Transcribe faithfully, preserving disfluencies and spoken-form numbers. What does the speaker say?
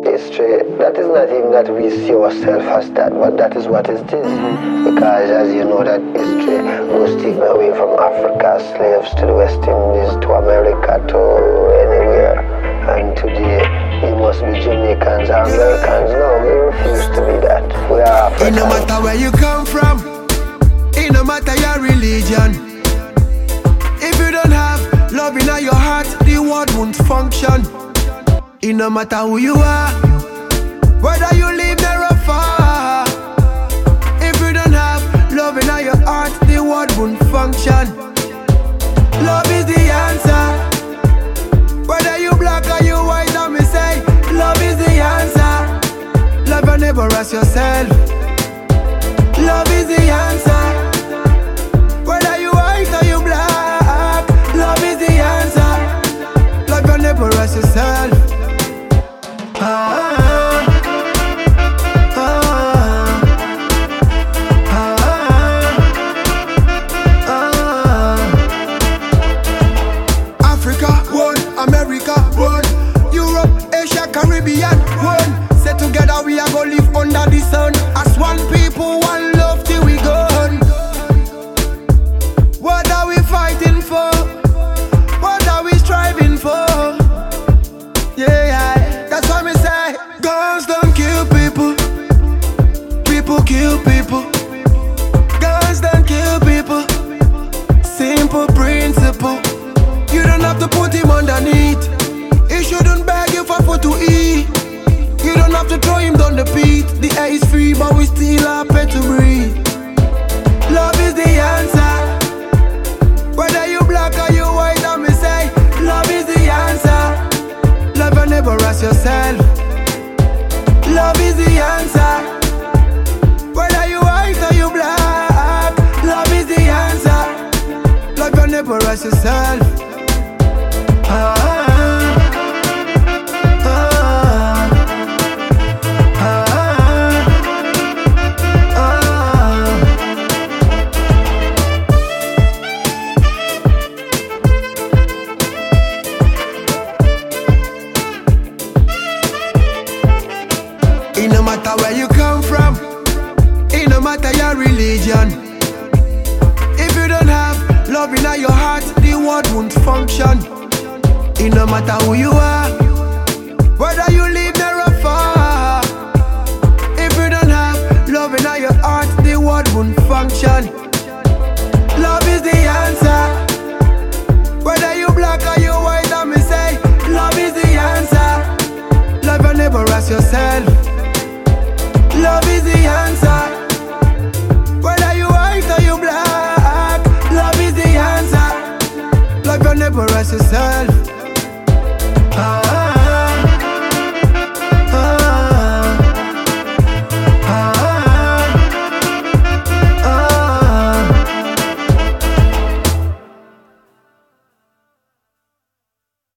History, that is not even that we see ourselves as that, but that is what it is. Because as you know that history was taken away from Africa, slaves to the West Indies, to America, to anywhere. And today, you must be Jamaicans or Americans. No, we refuse to be that. We are Africans. It no matter where you come from, it no matter your religion. If you don't have love in your heart, the world won't function. It no matter who you are, whether you live near or far. If you don't have love in your heart, the world won't function. Love is the answer. Whether you black or you white, let me say, love is the answer. Love your neighbor as yourself. Love is the answer. Whether you white or you black, love is the answer. Love your neighbor as yourself. Africa, one, America, one, Europe, Asia, Caribbean, one. Say together we are gonna live under the sun. As one people, one love till we gone. What are we fighting for? What are we striving for? Yeah, yeah. That's why me say, guns don't kill people. People kill people. Guns don't kill people. Simple principle. You don't have to put him underneath. He shouldn't beg you for food to eat. You don't have to throw him down the pit. The air is free, but we still are paid to breathe. Love is the answer. Whether you black or you white, let me say, love is the answer. Love your neighbor as yourself. Love is the answer. Whether you white or you black, love is the answer. Love your neighbor as yourself. Ah, ah, ah, ah. It no matter where you come from, it no matter your religion. If you don't have love in your heart, the world won't function. It no matter who you are, whether you live near or far. If you don't have love in your heart, the world won't function. Love is the answer. Whether you black or you white, let me say, love is the answer. Love your neighbor as yourself. Love is the answer. Whether you white or you black, love is the answer. Love your neighbor as yourself. Ah.